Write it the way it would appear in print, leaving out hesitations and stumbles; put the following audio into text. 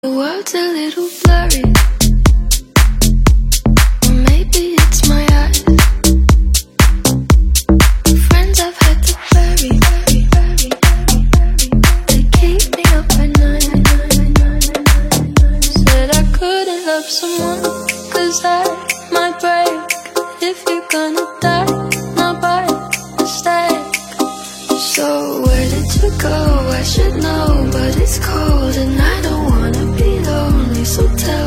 The world's a little blurry, or maybe it's my eyes. The friends I've had to bury, they keep me up at night. Said I couldn't love someone, 'cause I might break. If you're gonna die, not by mistake. So where did you go? I should know, but it's cold and I don't wanna be lonely. So tell